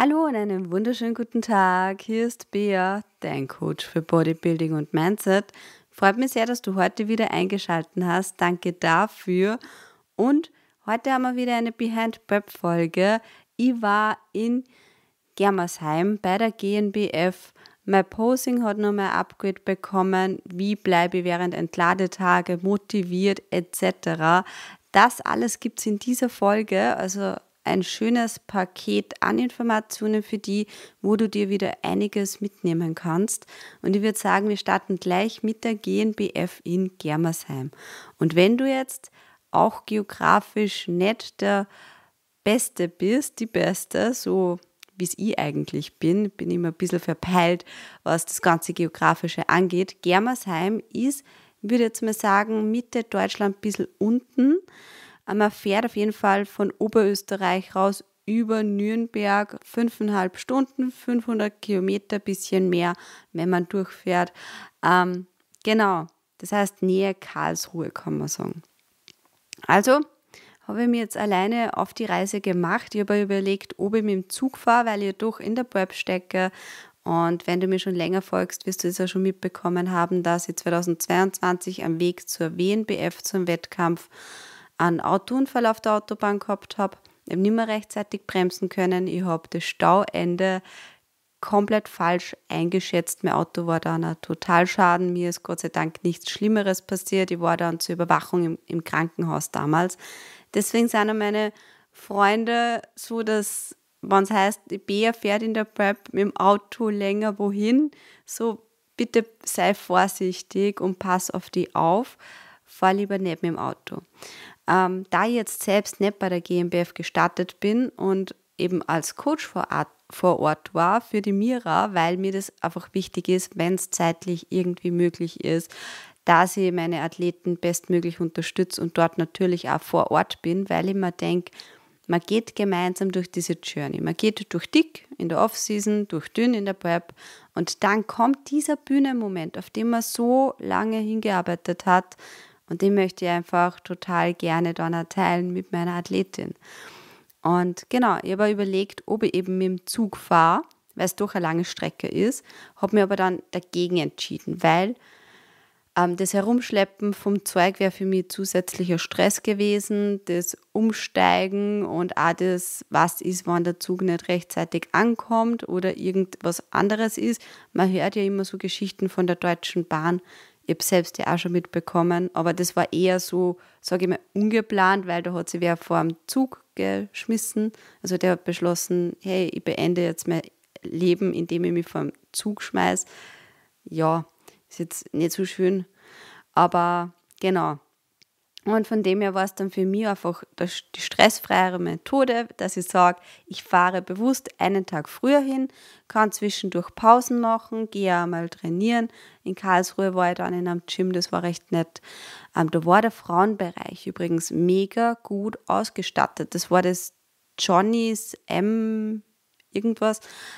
Hallo und einen wunderschönen guten Tag. Hier ist Bea, dein Coach für Bodybuilding und Mindset. Freut mich sehr, dass du heute wieder eingeschaltet hast. Danke dafür. Und heute haben wir wieder eine Behind-Prep-Folge. Ich war in Germersheim bei der GNBF. Mein Posing hat nochmal ein Upgrade bekommen. Wie bleibe ich während Entladetage motiviert etc. Das alles gibt es in dieser Folge. Also ein schönes Paket an Informationen für die, wo du dir wieder einiges mitnehmen kannst. Und ich würde sagen, wir starten gleich mit der GNBF in Germersheim. Und wenn du jetzt auch geografisch nicht der Beste bist, die Beste, so wie es ich eigentlich bin ich immer ein bisschen verpeilt, was das ganze Geografische angeht. Germersheim ist, ich würde jetzt mal sagen, Mitte Deutschland ein bisschen unten. Man fährt auf jeden Fall von Oberösterreich raus über Nürnberg, 5,5 Stunden, 500 Kilometer, bisschen mehr, wenn man durchfährt. Genau, das heißt Nähe Karlsruhe, kann man sagen. Also habe ich mir jetzt alleine auf die Reise gemacht. Ich habe überlegt, ob ich mit dem Zug fahre, weil ich doch in der Prep stecke. Und wenn du mir schon länger folgst, wirst du es ja schon mitbekommen haben, dass ich 2022 am Weg zur WNBF, zum Wettkampf, einen Autounfall auf der Autobahn gehabt habe. Ich habe nicht mehr rechtzeitig bremsen können. Ich habe das Stauende komplett falsch eingeschätzt. Mein Auto war dann ein Totalschaden. Mir ist Gott sei Dank nichts Schlimmeres passiert. Ich war dann zur Überwachung im Krankenhaus damals. Deswegen sind auch meine Freunde so, dass, wenn es heißt, Bea fährt in der Prep mit dem Auto länger wohin, so bitte sei vorsichtig und pass auf die auf. Fahr lieber nicht mit dem Auto. Da ich jetzt selbst nicht bei der GmbF gestartet bin und eben als Coach vor Ort war für die Mira, weil mir das einfach wichtig ist, wenn es zeitlich irgendwie möglich ist, dass ich meine Athleten bestmöglich unterstütze und dort natürlich auch vor Ort bin, weil ich mir denke, man geht gemeinsam durch diese Journey. Man geht durch dick in der Off-Season, durch dünn in der Prep und dann kommt dieser Bühnenmoment, auf den man so lange hingearbeitet hat. Und den möchte ich einfach total gerne dann auch teilen mit meiner Athletin. Und genau, ich habe überlegt, ob ich eben mit dem Zug fahre, weil es doch eine lange Strecke ist, habe mir aber dann dagegen entschieden, weil das Herumschleppen vom Zeug wäre für mich zusätzlicher Stress gewesen, das Umsteigen und auch das, was ist, wenn der Zug nicht rechtzeitig ankommt oder irgendwas anderes ist. Man hört ja immer so Geschichten von der Deutschen Bahn. Ich habe selbst ja auch schon mitbekommen, aber das war eher so, sage ich mal, ungeplant, weil da hat sich wer vor dem Zug geschmissen. Also der hat beschlossen, hey, ich beende jetzt mein Leben, indem ich mich vor dem Zug schmeiße. Ja, ist jetzt nicht so schön, aber genau. Und von dem her war es dann für mich einfach die stressfreiere Methode, dass ich sage, ich fahre bewusst einen Tag früher hin, kann zwischendurch Pausen machen, gehe auch mal trainieren. In Karlsruhe war ich dann in einem Gym, das war recht nett. Da war der Frauenbereich übrigens mega gut ausgestattet. Das war das Johnny's M irgendwas.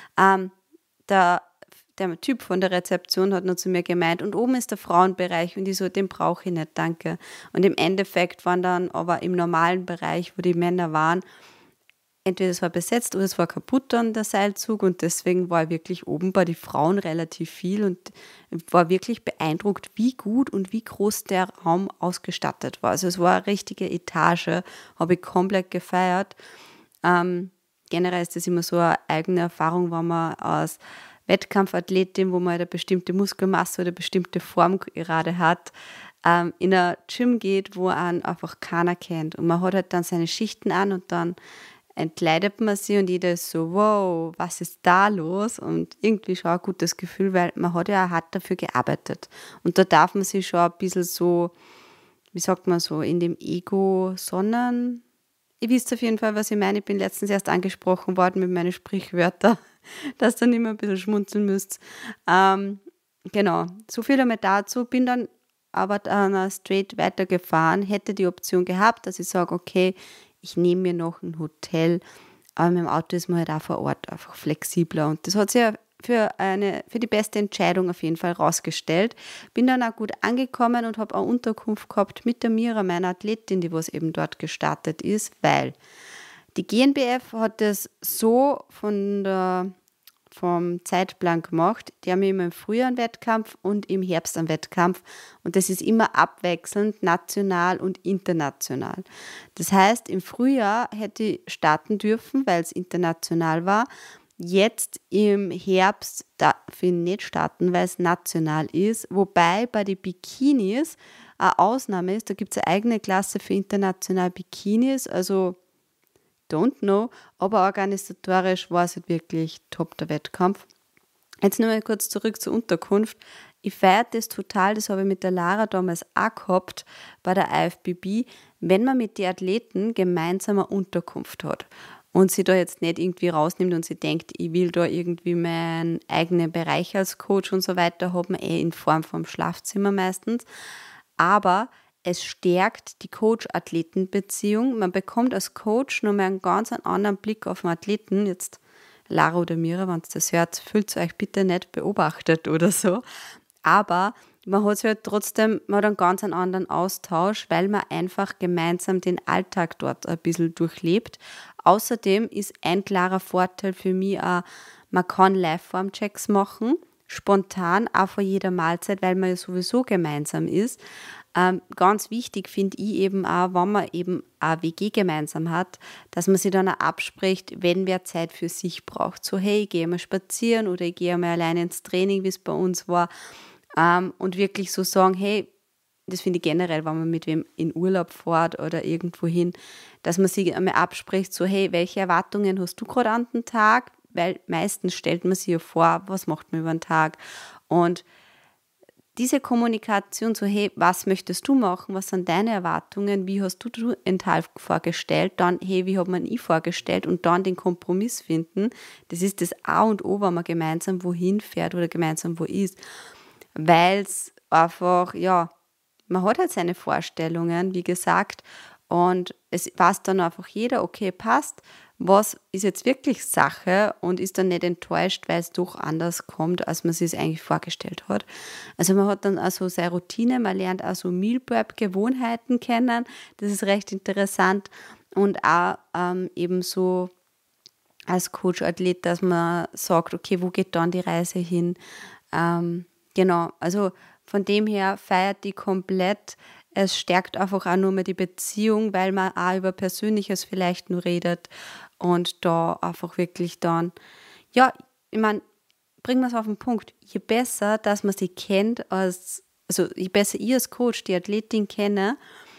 Der Typ von der Rezeption hat noch zu mir gemeint, und oben ist der Frauenbereich und ich so, den brauche ich nicht, danke. Und im Endeffekt waren dann aber im normalen Bereich, wo die Männer waren, entweder es war besetzt oder es war kaputt dann der Seilzug und deswegen war ich wirklich oben bei den Frauen relativ viel und war wirklich beeindruckt, wie gut und wie groß der Raum ausgestattet war. Also es war eine richtige Etage, habe ich komplett gefeiert. Generell ist das immer so eine eigene Erfahrung, wenn man als Wettkampfathletin, wo man eine bestimmte Muskelmasse oder eine bestimmte Form gerade hat, in ein Gym geht, wo einen einfach keiner kennt. Und man hat halt dann seine Schichten an und dann entkleidet man sie und jeder ist so, wow, was ist da los? Und irgendwie schon ein gutes Gefühl, weil man hat ja auch hart dafür gearbeitet. Und da darf man sich schon ein bisschen so, wie sagt man so, in dem Ego sonnen. Ihr wisst auf jeden Fall, was ich meine. Ich bin letztens erst angesprochen worden mit meinen Sprichwörtern, dass ihr immer ein bisschen schmunzeln müsst. Genau, so viel einmal dazu. Bin dann aber dann straight weitergefahren, hätte die Option gehabt, dass ich sage, okay, ich nehme mir noch ein Hotel, aber mit dem Auto ist man halt auch vor Ort einfach flexibler und das hat sich ja für die beste Entscheidung auf jeden Fall rausgestellt. Bin dann auch gut angekommen und habe auch Unterkunft gehabt mit der Mira, meiner Athletin, die was eben dort gestartet ist, weil Die GNBF hat das so vom Zeitplan gemacht. Die haben immer im Frühjahr einen Wettkampf und im Herbst einen Wettkampf. Und das ist immer abwechselnd, national und international. Das heißt, im Frühjahr hätte ich starten dürfen, weil es international war. Jetzt im Herbst darf ich nicht starten, weil es national ist. Wobei bei den Bikinis eine Ausnahme ist. Da gibt es eine eigene Klasse für international Bikinis. Also don't know, aber organisatorisch war es halt wirklich top, der Wettkampf. Jetzt nur mal kurz zurück zur Unterkunft. Ich feiere das total, das habe ich mit der Lara damals auch gehabt bei der IFBB, wenn man mit den Athleten gemeinsam eine Unterkunft hat und sie da jetzt nicht irgendwie rausnimmt und sie denkt, ich will da irgendwie meinen eigenen Bereich als Coach und so weiter, hat man in Form vom Schlafzimmer meistens. Aber es stärkt die Coach-Athleten-Beziehung. Man bekommt als Coach nochmal einen ganz anderen Blick auf den Athleten. Jetzt Lara oder Mira, wenn ihr das hört, fühlt euch bitte nicht beobachtet oder so. Aber man hat halt trotzdem einen ganz anderen Austausch, weil man einfach gemeinsam den Alltag dort ein bisschen durchlebt. Außerdem ist ein klarer Vorteil für mich auch, man kann Live-Form-Checks machen, spontan, auch vor jeder Mahlzeit, weil man ja sowieso gemeinsam ist. Ganz wichtig finde ich eben auch, wenn man eben eine WG gemeinsam hat, dass man sich dann auch abspricht, wenn wer Zeit für sich braucht. So, hey, ich gehe mal spazieren oder ich gehe mal alleine ins Training, wie es bei uns war. Und wirklich so sagen, hey, das finde ich generell, wenn man mit wem in Urlaub fährt oder irgendwo hin, dass man sich einmal abspricht, so, hey, welche Erwartungen hast du gerade an den Tag? Weil meistens stellt man sich ja vor, was macht man über den Tag? Und diese Kommunikation, so hey, was möchtest du machen, was sind deine Erwartungen, wie hast du den Tag vorgestellt, dann hey, wie hat man ich vorgestellt und dann den Kompromiss finden, das ist das A und O, wenn man gemeinsam wohin fährt oder gemeinsam wo ist, weil es einfach, ja, man hat halt seine Vorstellungen, wie gesagt, und es weiß dann einfach jeder, okay, passt, was ist jetzt wirklich Sache und ist dann nicht enttäuscht, weil es doch anders kommt, als man sich es eigentlich vorgestellt hat. Also man hat dann also seine Routine, man lernt also Meal Prep Gewohnheiten kennen, das ist recht interessant und auch eben so als Coach-Athlet, dass man sagt, okay, wo geht dann die Reise hin? Genau, also von dem her feiert die komplett. Es stärkt einfach auch nur mehr die Beziehung, weil man auch über Persönliches vielleicht nur redet und da einfach wirklich dann, ja, ich meine, bringen wir es auf den Punkt, je besser, dass man sie kennt, also je besser ich als Coach die Athletin kenne,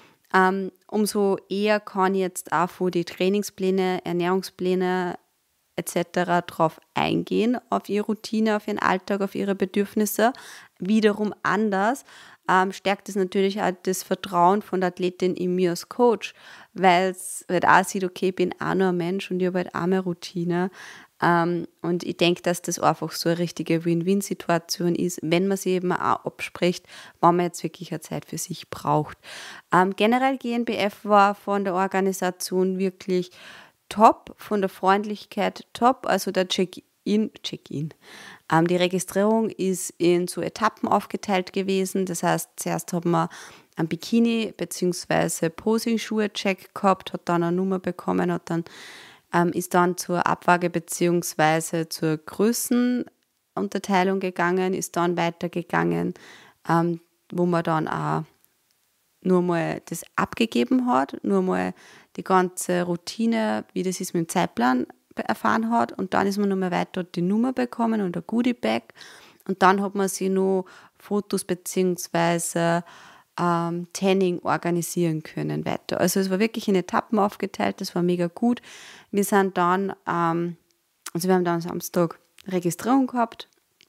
umso eher kann ich jetzt auch von die Trainingspläne, Ernährungspläne etc. drauf eingehen, auf ihre Routine, auf ihren Alltag, auf ihre Bedürfnisse. Wiederum anders stärkt es natürlich auch das Vertrauen von der Athletin in mir als Coach, weil es halt auch sieht, okay, ich bin auch nur ein Mensch und ich habe halt auch eine Routine. Und ich denke, dass das einfach so eine richtige Win-Win-Situation ist, wenn man sie eben auch abspricht, wann man jetzt wirklich eine Zeit für sich braucht. Generell GNBF war von der Organisation wirklich top, von der Freundlichkeit top, also der Check-in. Die Registrierung ist in so Etappen aufgeteilt gewesen, das heißt, zuerst haben wir einen Bikini- bzw. Posing-Schuhe-Check gehabt, hat dann eine Nummer bekommen, ist dann zur Abwaage bzw. zur Größenunterteilung gegangen, ist dann weitergegangen, wo man dann auch nur mal das abgegeben hat, nur mal die ganze Routine, wie das ist mit dem Zeitplan erfahren hat und dann ist man nochmal weiter die Nummer bekommen und ein Goodie-Bag und dann hat man sich noch Fotos bzw. Tanning organisieren können weiter. Also es war wirklich in Etappen aufgeteilt, das war mega gut. Wir sind dann, also wir haben dann am Samstag Registrierung gehabt,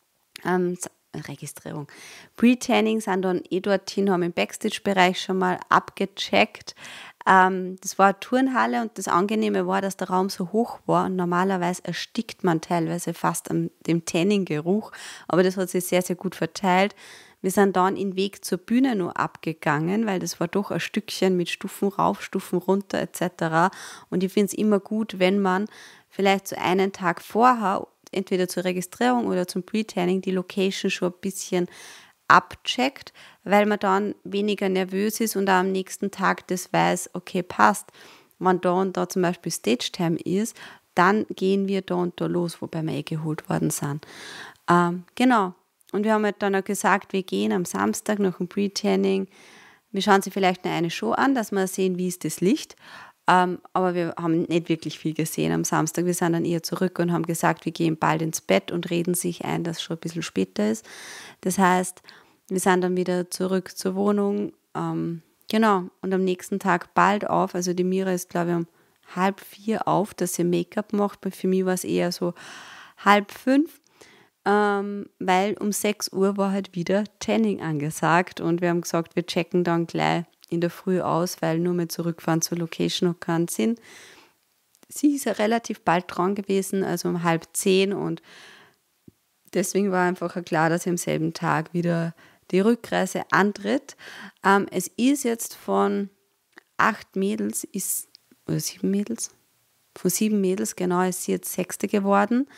Pre-Tanning sind dann dorthin, haben im Backstage-Bereich schon mal abgecheckt. Das war eine Turnhalle und das Angenehme war, dass der Raum so hoch war und normalerweise erstickt man teilweise fast an dem Tanning-Geruch, aber das hat sich sehr, sehr gut verteilt. Wir sind dann den Weg zur Bühne nur abgegangen, weil das war doch ein Stückchen mit Stufen rauf, Stufen runter etc. Und ich finde es immer gut, wenn man vielleicht so einen Tag vorher entweder zur Registrierung oder zum Pre-Tanning die Location schon ein bisschen abcheckt, weil man dann weniger nervös ist und am nächsten Tag das weiß, okay, passt. wenn da und da zum Beispiel Stage-Time ist, dann gehen wir da und da los, wobei wir geholt worden sind. Genau. Und wir haben halt dann auch gesagt, wir gehen am Samstag nach dem Pre-Tanning. Wir schauen sie vielleicht noch eine Show an, dass wir sehen, wie ist das Licht. Aber wir haben nicht wirklich viel gesehen am Samstag. Wir sind dann eher zurück und haben gesagt, wir gehen bald ins Bett und reden sich ein, dass es schon ein bisschen später ist. Das heißt, wir sind dann wieder zurück zur Wohnung. Genau. Und am nächsten Tag bald auf. Also die Mira ist, glaube ich, um 3:30 auf, dass sie Make-up macht. Für mich war es eher so 4:30. Weil um 6 Uhr war halt wieder Tanning angesagt und wir haben gesagt, wir checken dann gleich in der Früh aus, weil nur mehr zurückfahren zur Location noch keinen Sinn. Sie ist ja relativ bald dran gewesen, also um 9:30 und deswegen war einfach klar, dass sie am selben Tag wieder die Rückreise antritt. Es ist jetzt von 8 Mädels, oder 7 Mädels? Von 7 Mädels, genau, ist sie jetzt 6. geworden.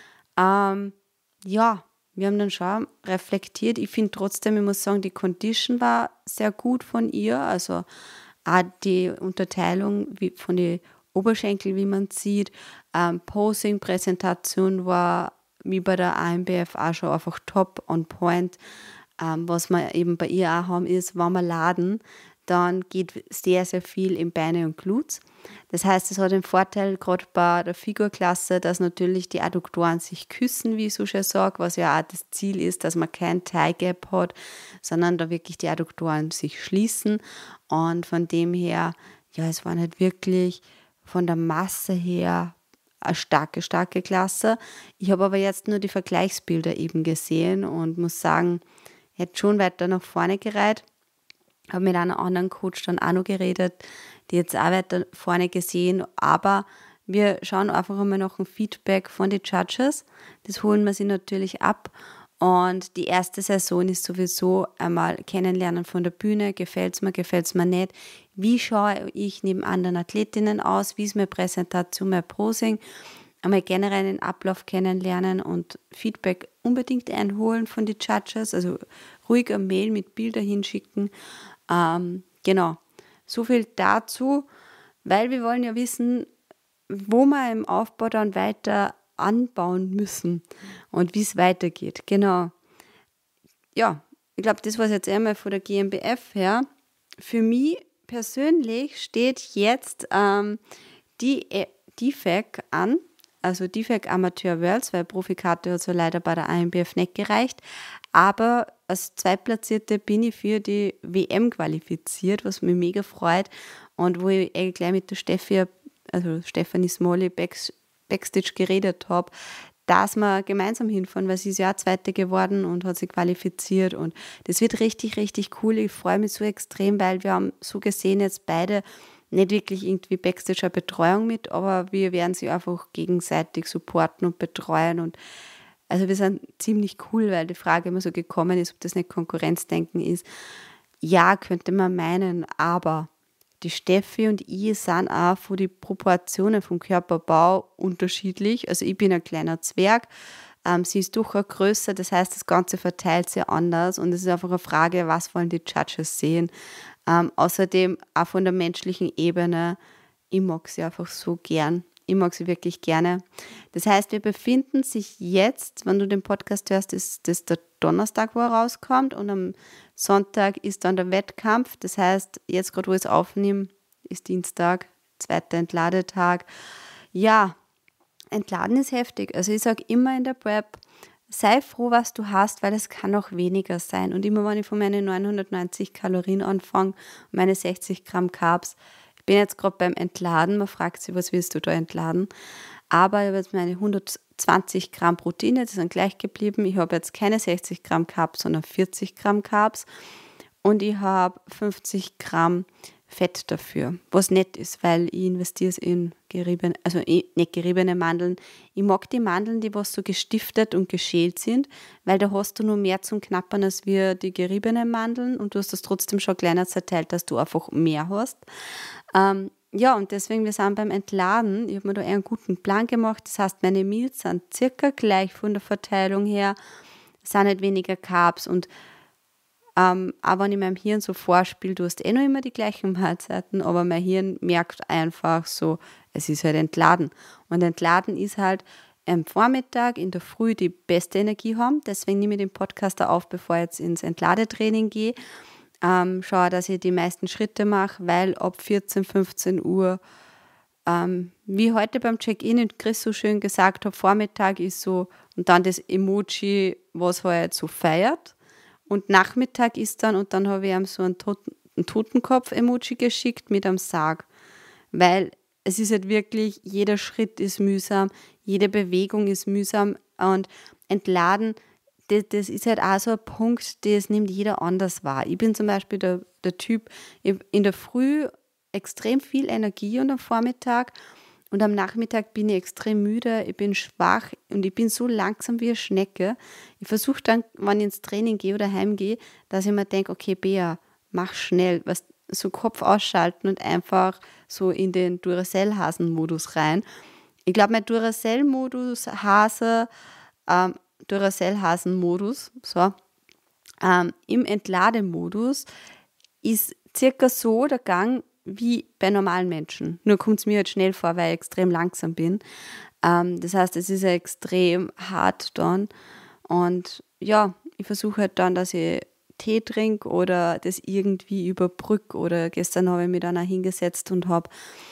Ja, wir haben dann schon reflektiert. Ich finde trotzdem, ich muss sagen, die Condition war sehr gut von ihr. Also auch die Unterteilung von den Oberschenkeln, wie man sieht. Posing, Präsentation war wie bei der AMBF auch schon einfach top on point. Was wir eben bei ihr auch haben, ist, wenn wir laden, dann geht sehr, sehr viel in Beine und Glutes. Das heißt, es hat den Vorteil, gerade bei der Figurklasse, dass natürlich die Adduktoren sich küssen, wie ich so schön sage, was ja auch das Ziel ist, dass man kein Thigh Gap hat, sondern da wirklich die Adduktoren sich schließen. Und von dem her, ja, es war nicht wirklich von der Masse her eine starke Klasse. Ich habe aber jetzt nur die Vergleichsbilder eben gesehen und muss sagen, ich hätte schon weiter nach vorne gereiht. Habe mit einer anderen Coach dann auch noch geredet, die jetzt auch weiter vorne gesehen, aber wir schauen einfach einmal nach dem Feedback von den Judges. Das holen wir sie natürlich ab und die erste Saison ist sowieso einmal kennenlernen von der Bühne, gefällt es mir nicht, wie schaue ich neben anderen Athletinnen aus, wie ist meine Präsentation, mein Posing, einmal generell den Ablauf kennenlernen und Feedback unbedingt einholen von den Judges, also ruhig eine Mail mit Bildern hinschicken. Genau, so viel dazu, weil wir wollen ja wissen, wo wir im Aufbau dann weiter anbauen müssen und wie es weitergeht. Genau. Ja, ich glaube, das war es jetzt einmal von der GmbF her. Für mich persönlich steht jetzt die DFAC an, also DFAC Amateur Worlds, weil Profikarte hat so leider bei der AMBF nicht gereicht. Aber als Zweitplatzierte bin ich für die WM qualifiziert, was mich mega freut. Und wo ich gleich mit der Stefanie Smolly Backstage geredet habe, dass wir gemeinsam hinfahren, weil sie ist ja auch Zweite geworden und hat sich qualifiziert. Und das wird richtig, richtig cool. Ich freue mich so extrem, weil wir haben so gesehen jetzt beide nicht wirklich irgendwie Backstage eine Betreuung mit, aber wir werden sie einfach gegenseitig supporten und betreuen. Und also wir sind ziemlich cool, weil die Frage immer so gekommen ist, ob das nicht Konkurrenzdenken ist. Ja, könnte man meinen, aber die Steffi und ich sind auch von den Proportionen vom Körperbau unterschiedlich. Also ich bin ein kleiner Zwerg, sie ist durchaus größer, das heißt, das Ganze verteilt sich anders und es ist einfach eine Frage, was wollen die Judges sehen. Außerdem auch von der menschlichen Ebene, ich mag sie einfach so gern. Ich mag sie wirklich gerne. Das heißt, wir befinden sich jetzt, wenn du den Podcast hörst, ist das der Donnerstag, wo er rauskommt und am Sonntag ist dann der Wettkampf. Das heißt, jetzt gerade, wo ich es aufnehme, ist Dienstag, 2. Entladetag. Ja, Entladen ist heftig. Also ich sage immer in der Prep, sei froh, was du hast, weil es kann auch weniger sein. Und immer, wenn ich von meinen 990 Kalorien anfange und meine 60 Gramm Carbs, ich bin jetzt gerade beim Entladen, man fragt sich, was willst du da entladen? Aber ich habe jetzt meine 120 Gramm Proteine, die sind gleich geblieben. Ich habe jetzt keine 60 Gramm Carbs, sondern 40 Gramm Carbs. Und ich habe 50 Gramm Fett dafür, was nett ist, weil ich investiere es in nicht geriebene Mandeln. Ich mag die Mandeln, die was so gestiftet und geschält sind, weil da hast du nur mehr zum Knappern als wir die geriebenen Mandeln und du hast das trotzdem schon kleiner zerteilt, dass du einfach mehr hast. Ja, und deswegen, wir sind beim Entladen. Ich habe mir da einen guten Plan gemacht. Das heißt, meine Meals sind circa gleich von der Verteilung her. Es sind nicht weniger Carbs und auch wenn ich meinem Hirn so vorspiele, du hast noch immer die gleichen Mahlzeiten, aber mein Hirn merkt einfach so, es ist halt entladen. Und entladen ist halt am Vormittag in der Früh die beste Energie haben. Deswegen nehme ich den Podcast da auf, bevor ich jetzt ins Entladetraining gehe. Schaue, dass ich die meisten Schritte mache, weil ab 14, 15 Uhr, wie heute beim Check-in und Chris so schön gesagt hat, Vormittag ist so, und dann das Emoji, was halt so feiert. Und Nachmittag ist dann, und dann habe ich ihm so einen Totenkopf-Emoji geschickt mit einem Sarg. Weil es ist halt wirklich, jeder Schritt ist mühsam, jede Bewegung ist mühsam und entladen, das ist halt auch so ein Punkt, das nimmt jeder anders wahr. Ich bin zum Beispiel der Typ, in der Früh extrem viel Energie und am Vormittag und am Nachmittag bin ich extrem müde, ich bin schwach und ich bin so langsam wie eine Schnecke. Ich versuche dann, wenn ich ins Training gehe oder heimgehe, dass ich mir denke, okay, Bea, mach schnell, was, so Kopf ausschalten und einfach so in den Duracell-Hasen-Modus rein. Ich glaube, mein Duracell-Modus, Duracell-Hasen-Modus, so, im Entlademodus ist circa so der Gang wie bei normalen Menschen. Nur kommt es mir halt schnell vor, weil ich extrem langsam bin. Das heißt, es ist ja extrem hart dann. Und ja, ich versuche halt dann, dass ich Tee trinke oder das irgendwie überbrücke. Oder gestern habe ich mich dann auch hingesetzt und habe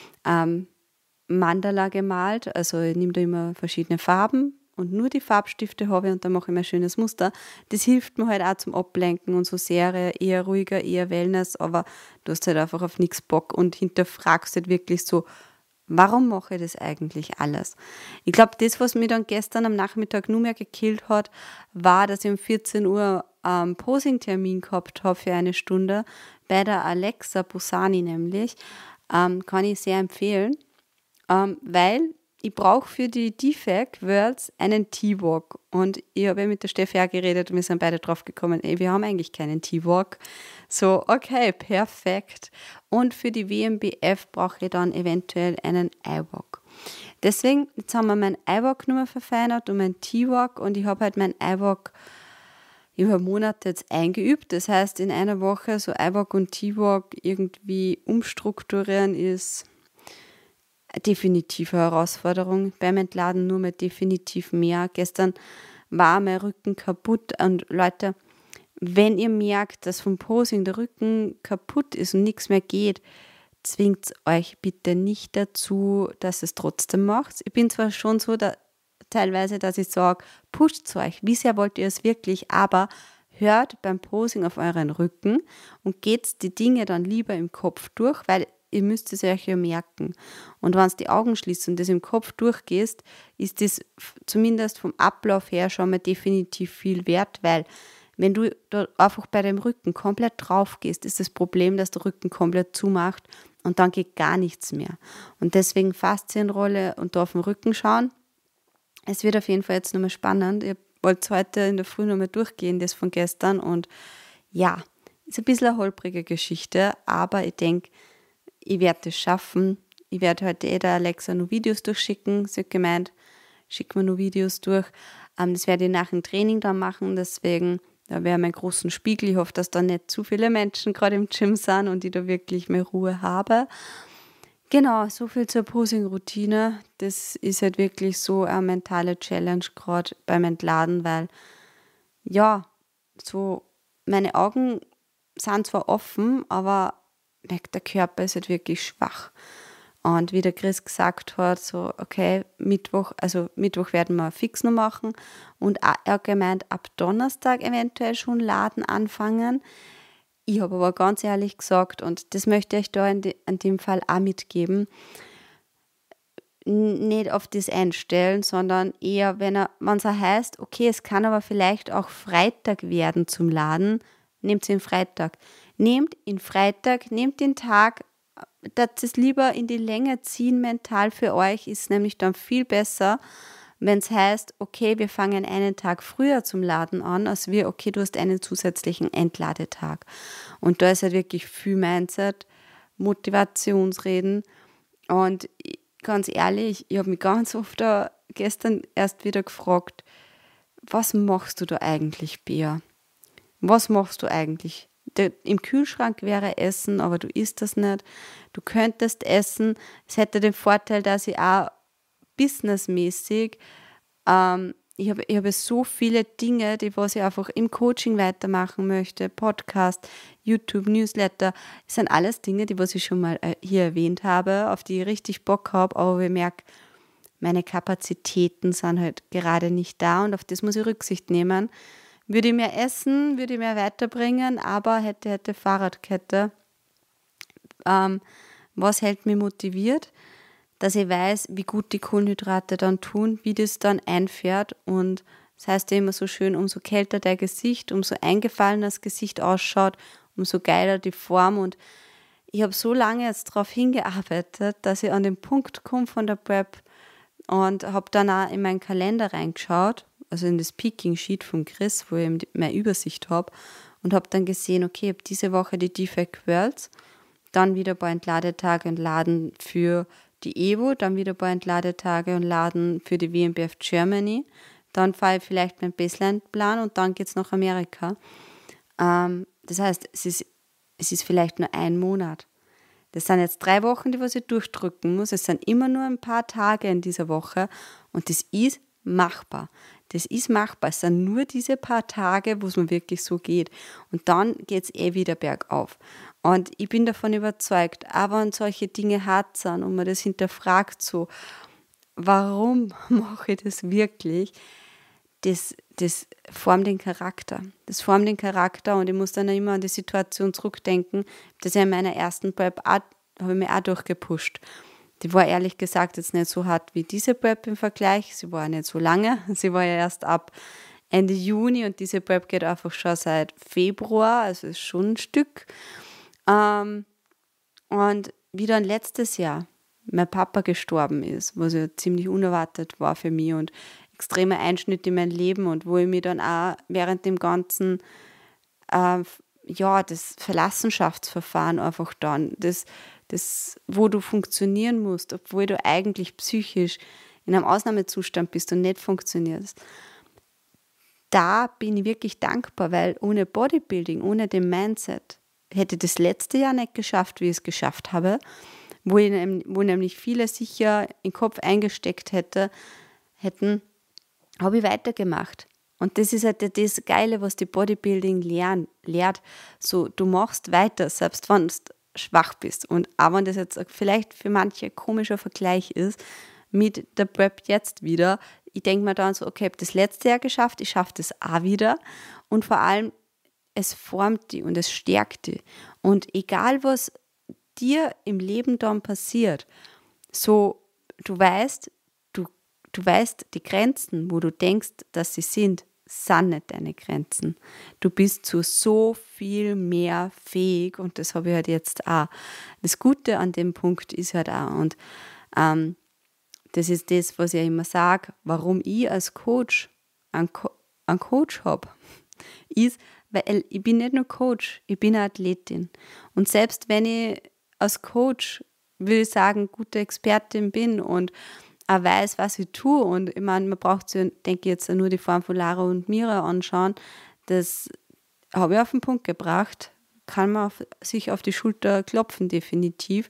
Mandala gemalt. Also ich nehme da immer verschiedene Farben und nur die Farbstifte habe ich und dann mache ich mir ein schönes Muster. Das hilft mir halt auch zum Ablenken und so Serie, eher ruhiger, eher Wellness, aber du hast halt einfach auf nichts Bock und hinterfragst halt wirklich so, warum mache ich das eigentlich alles? Ich glaube, das, was mich dann gestern am Nachmittag nur mehr gekillt hat, war, dass ich um 14 Uhr Posing-Termin gehabt habe für eine Stunde bei der Alexa Busani nämlich. Kann ich sehr empfehlen, weil ich brauche für die Defect-Words einen T-Walk. Und ich habe ja mit der Steffi auch geredet und wir sind beide drauf gekommen, wir haben eigentlich keinen T-Walk. So, okay, perfekt. Und für die WMBF brauche ich dann eventuell einen iWalk. Deswegen, jetzt haben wir meinen iWalk nur verfeinert und meinen T-Walk und ich habe halt meinen iWalk über Monate jetzt eingeübt. Das heißt, in einer Woche so iWalk und T-Walk irgendwie umstrukturieren ist definitiv eine Herausforderung. Beim Entladen nur mehr definitiv mehr. Gestern war mein Rücken kaputt und Leute, wenn ihr merkt, dass vom Posing der Rücken kaputt ist und nichts mehr geht, zwingt euch bitte nicht dazu, dass es trotzdem macht. Ich bin zwar schon so teilweise, dass ich sage, pusht euch, wie sehr wollt ihr es wirklich, aber hört beim Posing auf euren Rücken und geht die Dinge dann lieber im Kopf durch, weil ihr müsst es euch ja merken. Und wenn du die Augen schließt und das im Kopf durchgehst, ist das zumindest vom Ablauf her schon mal definitiv viel wert, weil wenn du da einfach bei dem Rücken komplett drauf gehst, ist das Problem, dass der Rücken komplett zumacht und dann geht gar nichts mehr. Und deswegen Faszienrolle und da auf den Rücken schauen. Es wird auf jeden Fall jetzt nochmal spannend. Ich wollte es heute in der Früh nochmal durchgehen, das von gestern. Und ja, ist ein bisschen eine holprige Geschichte, aber ich denke, ich werde es schaffen. Ich werde heute der Alexa nur Videos durchschicken. Sie hat gemeint, schick mir nur Videos durch. Das werde ich nach dem Training dann machen, deswegen, da wäre mein großen Spiegel. Ich hoffe, dass da nicht zu viele Menschen gerade im Gym sind und ich da wirklich mehr Ruhe habe. Genau, so viel zur Posing-Routine. Das ist halt wirklich so eine mentale Challenge gerade beim Entladen, weil ja, so meine Augen sind zwar offen, aber der Körper ist halt wirklich schwach. Und wie der Chris gesagt hat, so, okay, Mittwoch werden wir fix noch machen. Und er hat gemeint, ab Donnerstag eventuell schon Laden anfangen. Ich habe aber ganz ehrlich gesagt, und das möchte ich da in dem Fall auch mitgeben, nicht auf das einstellen, sondern eher, wenn es heißt, okay, es kann aber vielleicht auch Freitag werden zum Laden, nehmt den Freitag. Nehmt den Tag, dass es lieber in die Länge ziehen mental für euch, ist nämlich dann viel besser, wenn es heißt, okay, wir fangen einen Tag früher zum Laden an, als okay, du hast einen zusätzlichen Entladetag. Und da ist halt wirklich viel Mindset, Motivationsreden und ganz ehrlich, ich habe mich ganz oft da gestern erst wieder gefragt, was machst du da eigentlich, Bea? Was machst du eigentlich? Im Kühlschrank wäre Essen, aber du isst das nicht. Du könntest essen. Es hätte den Vorteil, dass ich auch businessmäßig, ich habe so viele Dinge, was ich einfach im Coaching weitermachen möchte. Podcast, YouTube, Newsletter. Das sind alles Dinge, was ich schon mal hier erwähnt habe, auf die ich richtig Bock habe. Aber ich merke, meine Kapazitäten sind halt gerade nicht da und auf das muss ich Rücksicht nehmen. Würde ich mehr essen, würde ich mehr weiterbringen, aber hätte Fahrradkette. Was hält mich motiviert? Dass ich weiß, wie gut die Kohlenhydrate dann tun, wie das dann einfährt. Und das heißt ja immer so schön, umso kälter dein Gesicht, umso eingefallener das Gesicht ausschaut, umso geiler die Form. Und ich habe so lange jetzt darauf hingearbeitet, dass ich an den Punkt komme von der Prep und habe dann auch in meinen Kalender reingeschaut, also in das Peaking Sheet von Chris, wo ich eben mehr Übersicht habe, und habe dann gesehen, okay, ich habe diese Woche die Defect Worlds, dann wieder ein paar Entladetage und Laden für die Evo, dann wieder ein paar Entladetage und Laden für die WMBF Germany, dann fahre ich vielleicht meinen Baseline-Plan und dann geht es nach Amerika. Das heißt, es ist vielleicht nur ein Monat. Das sind jetzt 3 Wochen, die was ich durchdrücken muss. Es sind immer nur ein paar Tage in dieser Woche und das ist machbar. Das ist machbar. Es sind nur diese paar Tage, wo es mir wirklich so geht. Und dann geht es wieder bergauf. Und ich bin davon überzeugt, aber wenn solche Dinge hart sind und man das hinterfragt so, warum mache ich das wirklich? Das formt den Charakter. Das formt den Charakter und ich muss dann immer an die Situation zurückdenken, dass ich in meiner ersten Prep habe ich mich auch durchgepusht. Die war ehrlich gesagt jetzt nicht so hart wie diese Prep im Vergleich. Sie war nicht so lange. Sie war ja erst ab Ende Juni und diese Prep geht einfach schon seit Februar, also ist schon ein Stück. Und wie dann letztes Jahr mein Papa gestorben ist, was ja ziemlich unerwartet war für mich und extremer Einschnitt in mein Leben und wo ich mich dann auch während dem ganzen, das Verlassenschaftsverfahren einfach dann, das, wo du funktionieren musst, obwohl du eigentlich psychisch in einem Ausnahmezustand bist und nicht funktionierst. Da bin ich wirklich dankbar, weil ohne Bodybuilding, ohne den Mindset, hätte ich das letzte Jahr nicht geschafft, wie ich es geschafft habe, wo nämlich viele sicher in den Kopf eingesteckt hätten, habe ich weitergemacht. Und das ist halt das Geile, was die Bodybuilding lehrt. So, du machst weiter, selbst wenn du schwach bist. Und auch wenn das jetzt vielleicht für manche ein komischer Vergleich ist, mit der Prep jetzt wieder, ich denke mir dann so, okay, ich habe das letzte Jahr geschafft, ich schaffe das auch wieder. Und vor allem, es formt die und es stärkt die. Und egal, was dir im Leben dann passiert, so, du weißt die Grenzen, wo du denkst, dass sie sind nicht deine Grenzen. Du bist zu so viel mehr fähig und das habe ich halt jetzt auch. Das Gute an dem Punkt ist halt auch, und das ist das, was ich immer sage, warum ich als Coach einen Coach habe, ist, weil ich bin nicht nur Coach, ich bin eine Athletin. Und selbst wenn ich als Coach, will ich sagen, gute Expertin bin und auch weiß, was ich tue, und ich meine, man braucht sich, denke ich, jetzt nur die Form von Lara und Mira anschauen, das habe ich auf den Punkt gebracht, kann man sich auf die Schulter klopfen, definitiv.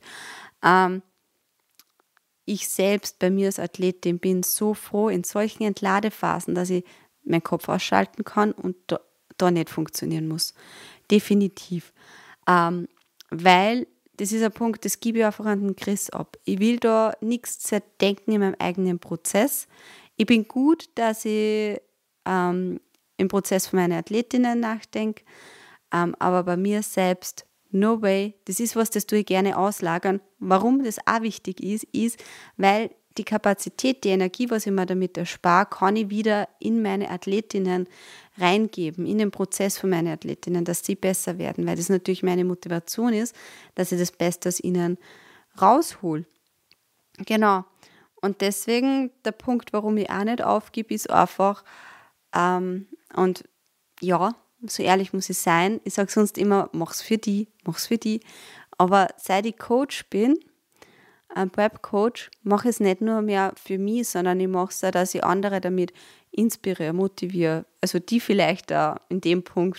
Ich selbst bei mir als Athletin bin so froh in solchen Entladephasen, dass ich meinen Kopf ausschalten kann und da nicht funktionieren muss. Definitiv. Weil das ist ein Punkt, das gebe ich einfach an den Chris ab. Ich will da nichts zerdenken in meinem eigenen Prozess. Ich bin gut, dass ich im Prozess von meinen Athletinnen nachdenke, aber bei mir selbst, no way. Das ist was, das tue ich gerne auslagern. Warum das auch wichtig ist, weil die Kapazität, die Energie, was ich mir damit erspare, kann ich wieder in meine Athletinnen reingeben, in den Prozess von meinen Athletinnen, dass sie besser werden, weil das natürlich meine Motivation ist, dass ich das Beste aus ihnen raushole. Genau. Und deswegen der Punkt, warum ich auch nicht aufgebe, ist einfach, und ja, so ehrlich muss ich sein, ich sage sonst immer, mach's für die, aber seit ich Coach bin, ein Prep-Coach, mache ich es nicht nur mehr für mich, sondern ich mache es auch, dass ich andere damit inspiriere, motiviere, also die vielleicht auch in dem Punkt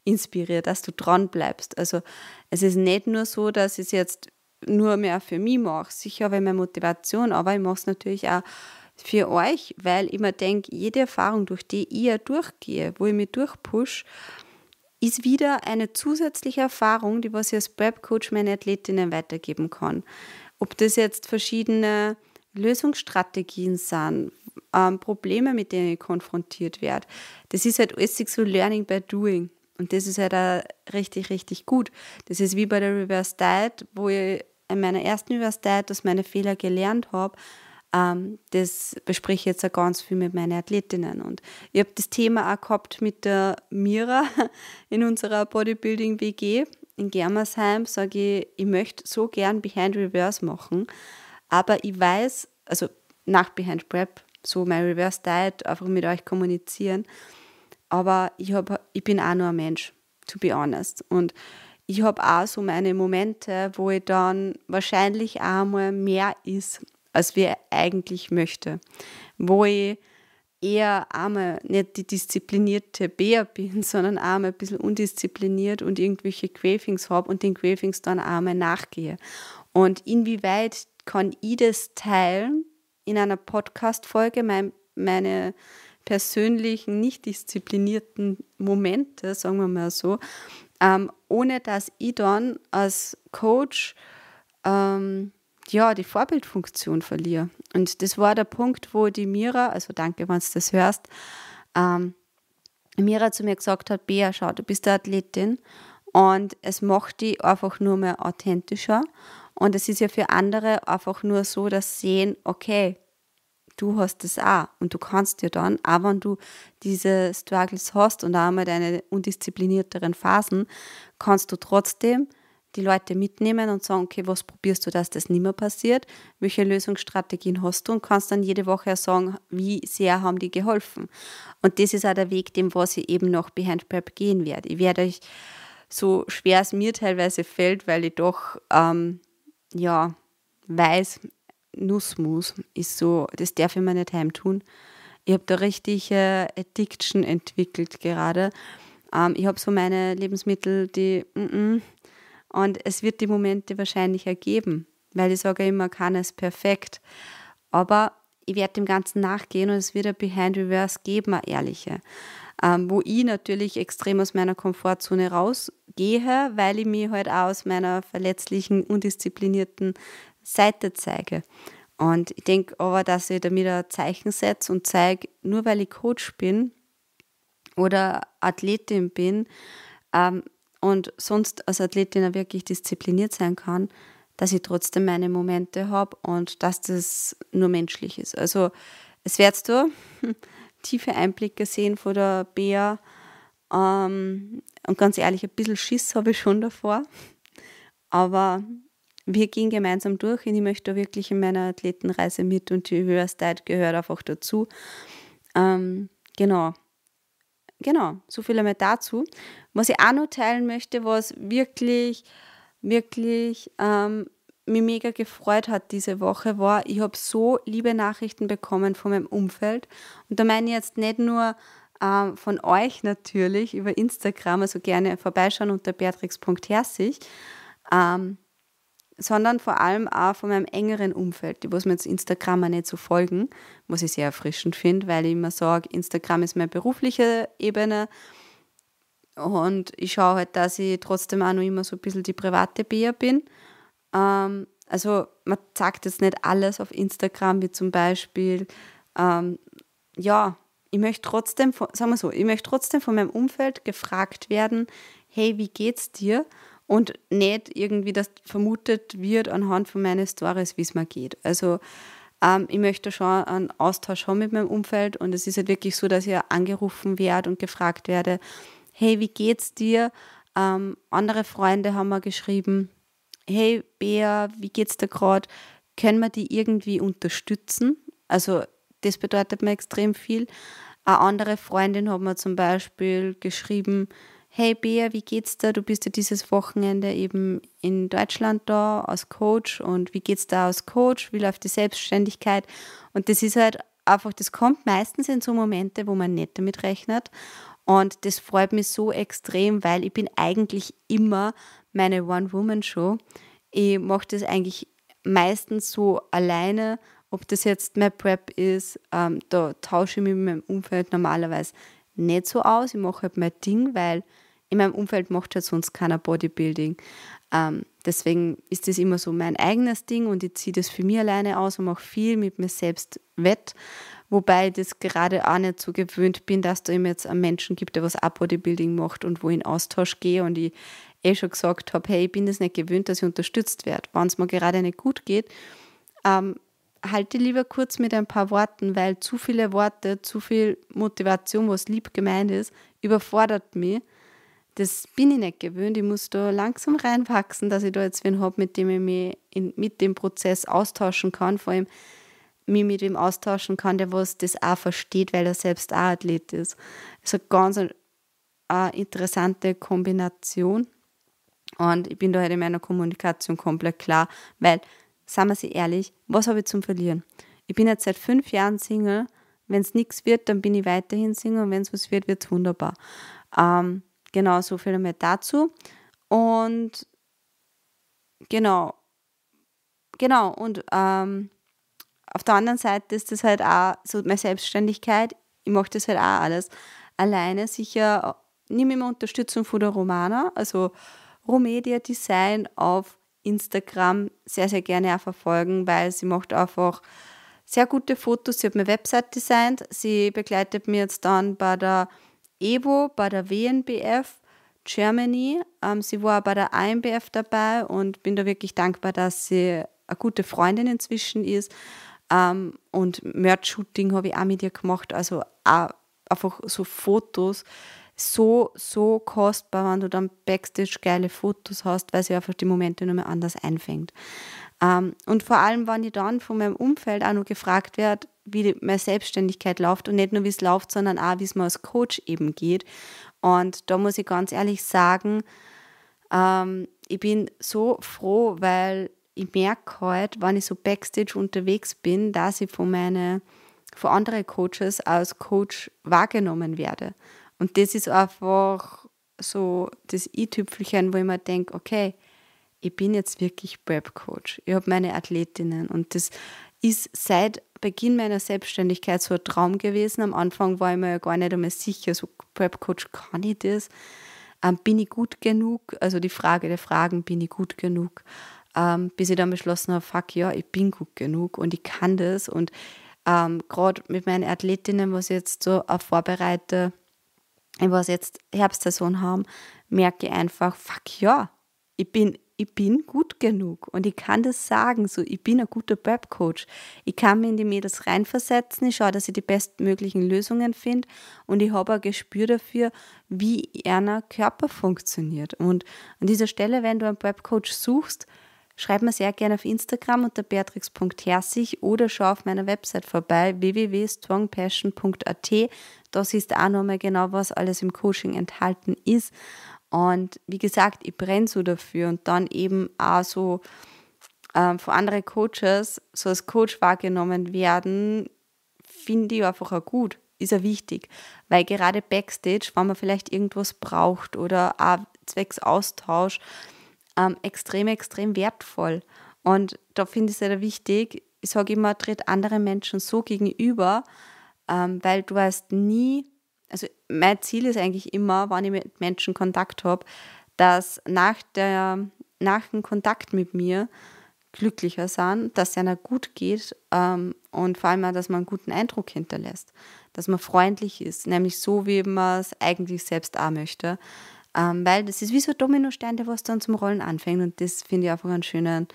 inspiriere, dass du dran bleibst. Also es ist nicht nur so, dass ich es jetzt nur mehr für mich mache. Sicher habe ich meine Motivation, aber ich mache es natürlich auch für euch, weil ich mir denke, jede Erfahrung, durch die ich ja durchgehe, wo ich mich durchpushe, ist wieder eine zusätzliche Erfahrung, die was ich als Prep-Coach meinen Athletinnen weitergeben kann. Ob das jetzt verschiedene Lösungsstrategien sind, Probleme, mit denen ich konfrontiert werde. Das ist halt alles so Learning by Doing. Und das ist halt auch richtig, richtig gut. Das ist wie bei der Reverse Diet, wo ich in meiner ersten Reverse Diet aus meinen Fehlern gelernt habe. Das bespreche ich jetzt auch ganz viel mit meinen Athletinnen. Und ich habe das Thema auch gehabt mit der Mira in unserer Bodybuilding-WG in Germersheim. Sage ich möchte so gern Behind Reverse machen, aber ich weiß, also nach Behind Prep, so mein Reverse Diet, einfach mit euch kommunizieren, aber ich bin auch nur ein Mensch, to be honest. Und ich habe auch so meine Momente, wo ich dann wahrscheinlich auch mal mehr ist, als wir eigentlich möchte. Wo ich eher einmal nicht die disziplinierte Bär bin, sondern auch mal ein bisschen undiszipliniert und irgendwelche Cravings habe und den Cravings dann auch mal nachgehe. Und inwieweit kann ich das teilen in einer Podcast-Folge, meine persönlichen, nicht disziplinierten Momente, sagen wir mal so, ohne dass ich dann als Coach die Vorbildfunktion verliere. Und das war der Punkt, wo die Mira, also danke, wenn du das hörst, Mira zu mir gesagt hat, Bea, schau, du bist eine Athletin und es macht dich einfach nur mehr authentischer. Und es ist ja für andere einfach nur so, dass sie sehen, okay, du hast das auch und du kannst dir dann, auch wenn du diese Struggles hast und auch mal deine undisziplinierteren Phasen, kannst du trotzdem die Leute mitnehmen und sagen, okay, was probierst du, dass das nicht mehr passiert? Welche Lösungsstrategien hast du? Und kannst dann jede Woche sagen, wie sehr haben die geholfen? Und das ist auch der Weg, dem was ich eben noch Behind Prep gehen werde. Ich werde euch, so schwer es mir teilweise fällt, weil ich doch weiß, Nussmus ist so, das darf ich mir nicht heimtun. Ich habe da richtig Addiction entwickelt gerade. Ich habe so meine Lebensmittel, die und es wird die Momente wahrscheinlich ergeben, weil ich sage immer, keiner ist perfekt. Aber ich werde dem Ganzen nachgehen und es wird ein Behind Reverse geben, eine ehrliche. Wo ich natürlich extrem aus meiner Komfortzone rausgehe, weil ich mich halt auch aus meiner verletzlichen, undisziplinierten Seite zeige. Und ich denke aber, dass ich damit ein Zeichen setze und zeige, nur weil ich Coach bin oder Athletin bin, und sonst als Athletin auch wirklich diszipliniert sein kann, dass ich trotzdem meine Momente habe und dass das nur menschlich ist. Also es werdet du tiefe Einblicke sehen von der Bea und ganz ehrlich, ein bisschen Schiss habe ich schon davor, aber wir gehen gemeinsam durch und ich möchte da wirklich in meiner Athletenreise mit und die Reverse Diet gehört einfach dazu. Genau, so viel einmal dazu. Was ich auch noch teilen möchte, was wirklich mich mega gefreut hat diese Woche, war, ich habe so liebe Nachrichten bekommen von meinem Umfeld. Und da meine ich jetzt nicht nur von euch natürlich über Instagram, also gerne vorbeischauen unter beatrix.herzig, sondern vor allem auch von meinem engeren Umfeld, die was mir jetzt Instagram auch nicht so folgen, was ich sehr erfrischend finde, weil ich immer sage, Instagram ist meine berufliche Ebene und ich schaue halt, dass ich trotzdem auch noch immer so ein bisschen die private Bea bin. Also man sagt jetzt nicht alles auf Instagram, wie zum Beispiel, ich möchte trotzdem, ich möchte trotzdem von meinem Umfeld gefragt werden, hey, wie geht's dir? Und nicht irgendwie, dass vermutet wird anhand von meinen Stories, wie es mir geht. Also ich möchte schon einen Austausch haben mit meinem Umfeld und es ist halt wirklich so, dass ich angerufen werde und gefragt werde, hey, wie geht's dir? Andere Freunde haben mir geschrieben, hey Bea, wie geht's dir gerade? Können wir die irgendwie unterstützen? Also das bedeutet mir extrem viel. Eine andere Freundin hat mir zum Beispiel geschrieben, hey Bea, wie geht's dir? Du bist ja dieses Wochenende eben in Deutschland da als Coach und wie geht's da als Coach? Wie läuft die Selbstständigkeit? Und das ist halt einfach, das kommt meistens in so Momente, wo man nicht damit rechnet Und das freut mich so extrem, weil ich bin eigentlich immer meine One-Woman-Show. Ich mache das eigentlich meistens so alleine, ob das jetzt mein Prep ist, da tausche ich mich mit meinem Umfeld normalerweise nicht so aus. Ich mache halt mein Ding, weil in meinem Umfeld macht halt sonst keiner Bodybuilding. Deswegen ist das immer so mein eigenes Ding und ich ziehe das für mich alleine aus und mache viel mit mir selbst wett. Wobei ich das gerade auch nicht so gewöhnt bin, dass da immer jetzt einen Menschen gibt, der was auch Bodybuilding macht und wo ich in Austausch gehe und ich schon gesagt habe, hey, ich bin das nicht gewöhnt, dass ich unterstützt werde. Wenn es mir gerade nicht gut geht, halte lieber kurz mit ein paar Worten, weil zu viele Worte, zu viel Motivation, was lieb gemeint ist, überfordert mich. Das bin ich nicht gewöhnt. Ich muss da langsam reinwachsen, dass ich da jetzt wen habe, mit dem ich mich mit dem Prozess austauschen kann, vor allem mich mit dem austauschen kann, der was das auch versteht, weil er selbst auch Athlet ist. Das ist eine ganz interessante Kombination und ich bin da halt in meiner Kommunikation komplett klar, weil, sagen wir sie ehrlich, was habe ich zum Verlieren? Ich bin jetzt seit 5 Jahren Single. Wenn es nichts wird, dann bin ich weiterhin Single und wenn es was wird, wird es wunderbar. Genau, so viel einmal dazu. Und genau, und auf der anderen Seite ist das halt auch so meine Selbstständigkeit. Ich mache das halt auch alles alleine. Sicher nehme ich mir Unterstützung von der Romana, also Romedia Design auf Instagram sehr, sehr gerne auch verfolgen, weil sie macht einfach sehr gute Fotos. Sie hat eine Website designt. Sie begleitet mich jetzt dann bei der EVO, bei der WNBF Germany. Sie war bei der INBF dabei und bin da wirklich dankbar, dass sie eine gute Freundin inzwischen ist. Und Merch-Shooting habe ich auch mit ihr gemacht. Also auch einfach so Fotos. So kostbar, wenn du dann Backstage geile Fotos hast, weil sie einfach die Momente nochmal anders einfängt. Und vor allem, wenn ich dann von meinem Umfeld auch noch gefragt werde, wie meine Selbstständigkeit läuft und nicht nur, wie es läuft, sondern auch, wie es mir als Coach eben geht. Und da muss ich ganz ehrlich sagen, ich bin so froh, weil ich merke halt, wenn ich so Backstage unterwegs bin, dass ich von anderen Coaches als Coach wahrgenommen werde. Und das ist einfach so das i-Tüpfelchen, wo ich mir denke, okay, ich bin jetzt wirklich Prep-Coach. Ich habe meine Athletinnen und das ist seit Beginn meiner Selbstständigkeit so ein Traum gewesen. Am Anfang war ich mir ja gar nicht einmal sicher, so Prep-Coach, kann ich das? Bin ich gut genug? Also die Frage der Fragen, bin ich gut genug? Bis ich dann beschlossen habe, fuck ja, ich bin gut genug und ich kann das. Und gerade mit meinen Athletinnen, was ich jetzt so vorbereite, was jetzt Herbstsaison haben, merke ich einfach, fuck ja, ich bin gut genug und ich kann das sagen, so, ich bin ein guter Prep-Coach. Ich kann mich in die Mädels reinversetzen, ich schaue, dass ich die bestmöglichen Lösungen finde und ich habe ein Gespür dafür, wie ihr Körper funktioniert. Und an dieser Stelle, wenn du einen Prep-Coach suchst, schreib mir sehr gerne auf Instagram unter beatrix.herzig oder schau auf meiner Website vorbei, www.strongpassion.at. Da siehst du auch nochmal genau, was alles im Coaching enthalten ist. Und wie gesagt, ich brenne so dafür und dann eben auch so von anderen Coaches so als Coach wahrgenommen werden, finde ich einfach auch gut, ist ja wichtig. Weil gerade Backstage, wenn man vielleicht irgendwas braucht oder auch zwecks Austausch, extrem, extrem wertvoll. Und da finde ich es sehr wichtig, ich sage immer, tritt anderen Menschen so gegenüber, weil du weißt nie, also mein Ziel ist eigentlich immer, wenn ich mit Menschen Kontakt habe, dass nach dem Kontakt mit mir glücklicher sind, dass es ihnen gut geht und vor allem auch, dass man einen guten Eindruck hinterlässt, dass man freundlich ist, nämlich so, wie man es eigentlich selbst auch möchte. Weil das ist wie so ein Dominostein, der was dann zum Rollen anfängt und das finde ich einfach einen schönen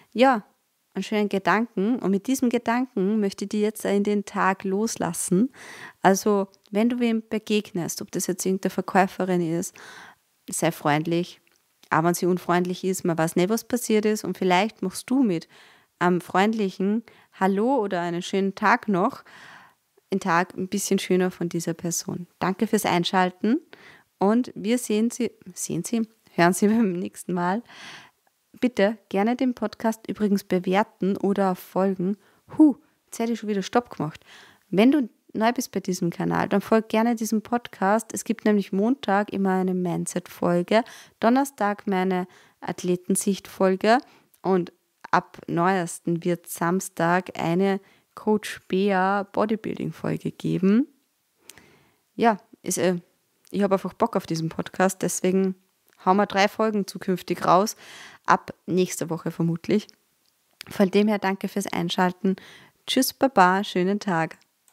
Gedanken und mit diesem Gedanken möchte ich dich jetzt in den Tag loslassen. Also wenn du wem begegnest, ob das jetzt irgendeine Verkäuferin ist, sei freundlich, aber wenn sie unfreundlich ist, man weiß nicht, was passiert ist und vielleicht machst du mit einem freundlichen Hallo oder einen schönen Tag noch, den Tag ein bisschen schöner von dieser Person. Danke fürs Einschalten. Und wir hören Sie beim nächsten Mal. Bitte gerne den Podcast übrigens bewerten oder folgen. Jetzt hätte ich schon wieder Stopp gemacht. Wenn du neu bist bei diesem Kanal, dann folg gerne diesem Podcast. Es gibt nämlich Montag immer eine Mindset-Folge, Donnerstag meine Athletensicht-Folge und ab neuesten wird Samstag eine Coach Bea Bodybuilding-Folge geben. Ja, ich habe einfach Bock auf diesen Podcast, deswegen hauen wir 3 Folgen zukünftig raus, ab nächster Woche vermutlich. Von dem her danke fürs Einschalten. Tschüss, Baba, schönen Tag.